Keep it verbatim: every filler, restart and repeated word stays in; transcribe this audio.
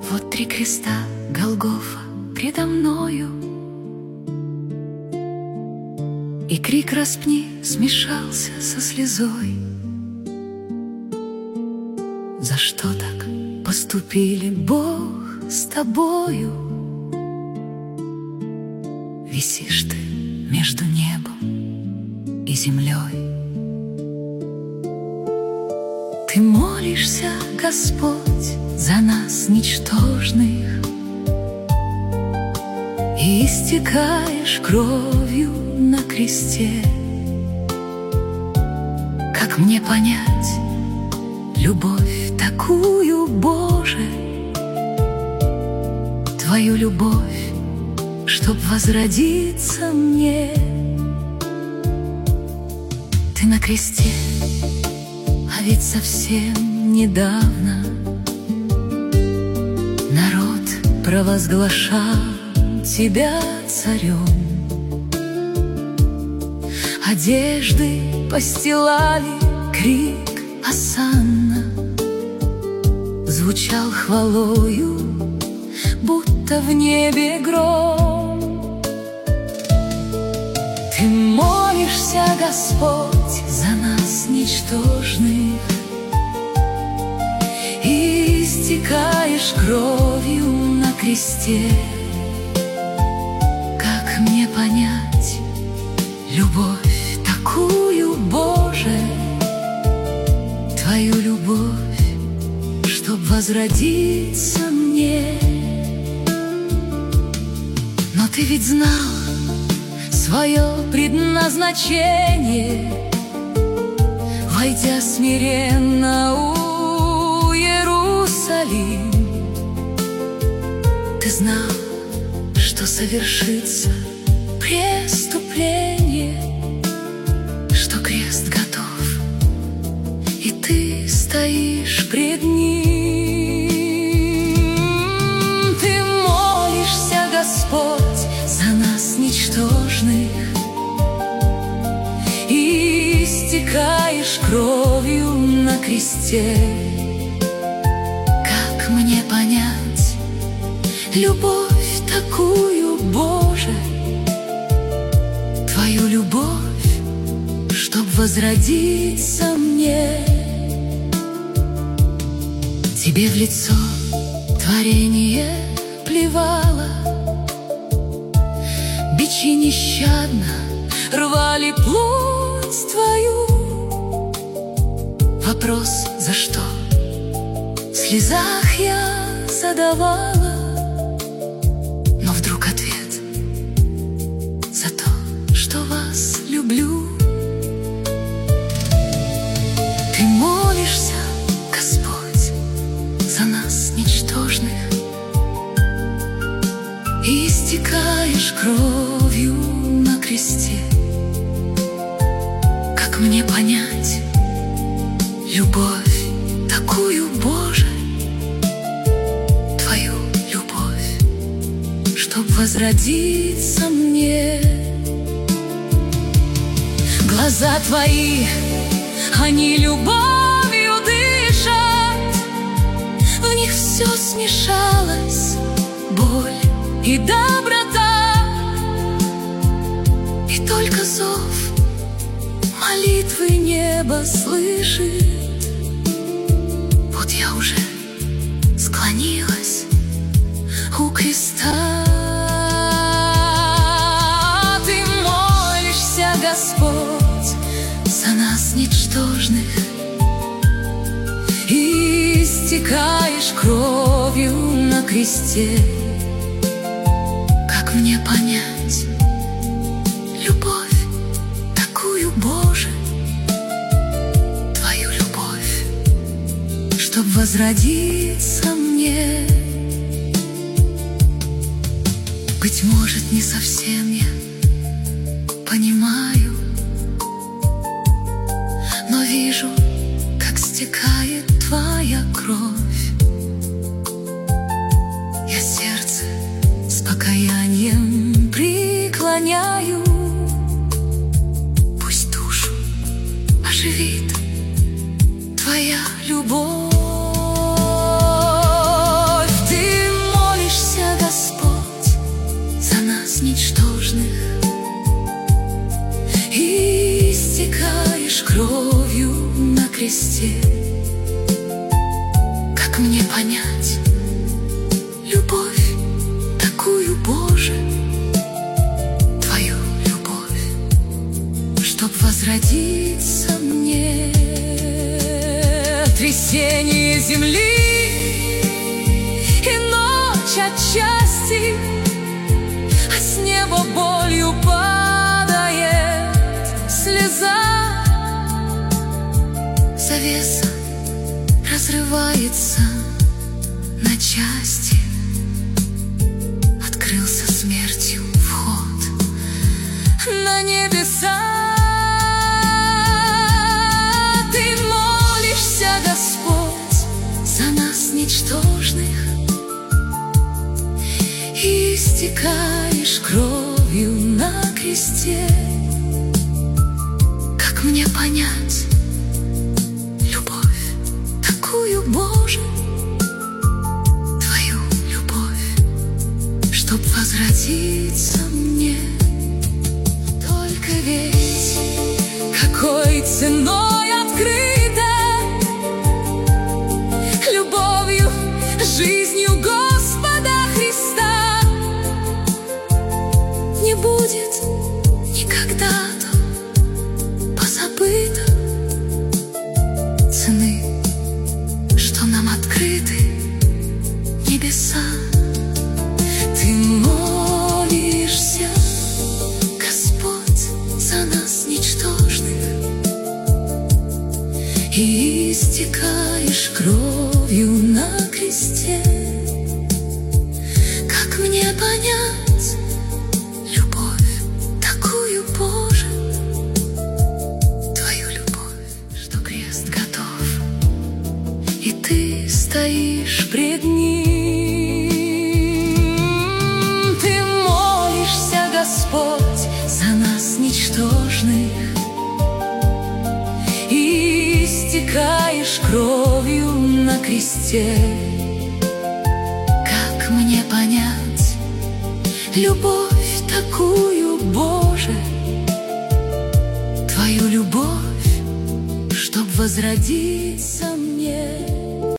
Вот три креста Голгофа предо мною, и крик распни смешался со слезой. За что так поступили Бог с тобою? Висишь ты между небом и землей. Ты молишься, Господь, за нас ничтожных, и истекаешь кровью на кресте. Как мне понять любовь такую, Боже, Твою любовь, чтоб возродиться мне? Ты на кресте, а ведь совсем недавно народ провозглашал Тебя царем. Одежды постилали, крик осанна звучал хвалою, будто в небе гром. Ты молишься, Господь, за нас ничтожных, и истекаешь кровью на кресте. Как мне понять любовь такую, Боже, Твою любовь, чтоб возродиться мне? Но Ты ведь знал свое предназначение, войдя смиренно у Иерусалим. Ты знал, что совершится преступление, что крест готов, и Ты стоишь пред ним. Ты молишься, Господь, за нас ничтожных, и истекаешь кровью на кресте. Как мне понять любовь такую, Боже, Твою любовь, чтоб возродиться мне? Тебе в лицо творение плевало, бичи нещадно рвали плоть Твою. Вопрос за что в слезах я задавала, но вдруг ответ за то, что вас люблю. Ты молишься, Господь, за нас ничтожных, и истекаешь кровью на кресте. Как мне понять любовь такую, Боже, Твою любовь, чтоб возродиться мне? Глаза Твои, они любовью дышат, в них все смешалось, боль и доброта, и только зов молитвы небо слышит. Вот я уже склонилась у креста. Ты молишься, Господь, за нас ничтожных, и истекаешь кровью на кресте. Как мне понять любовь такую, Боже, Твою любовь, чтоб возродиться мне? Быть может, не совсем я понимаю, но вижу, как стекает Твоя кровь. Я сердце с покаянием преклоняю. Пусть душу оживит Твоя любовь. Ты кресте. Как мне понять любовь такую, Боже, Твою любовь, чтоб возродиться мне? Трясение земли и ночь отчасти, а с неба болью падает слеза. Завеса разрывается на части, открылся смертью вход на небеса. Ты молишься, Господь, за нас ничтожных, и истекаешь кровью на кресте. Как мне понять любовь такую, Боже, Твою любовь, чтоб возродиться мне? Только ведь какой ценой открыта любовью, жизнью Господа Христа, не будет никогда позабыто цены, что нам открыты небеса. Ты молишься, Господь, за нас ничтожных, и истекаешь кровью на кресте. Как мне понять любовь такую, Боже, Твою любовь, что крест готов, и Ты стоишь пред ним? Ты молишься, Господь, за нас ничтожных, и истекаешь кровью на кресте. Как мне понять любовь такую, Боже, Твою любовь, чтоб возродиться мне?